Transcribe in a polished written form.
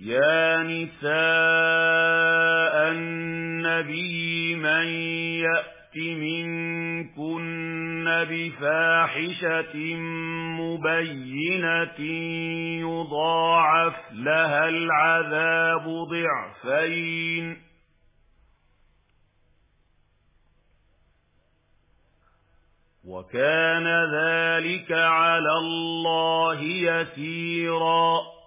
يا نساء النبي من يأت منكن بفاحشة مبينة يضاعف لها العذاب ضعفين وكان ذلك على الله يسيرا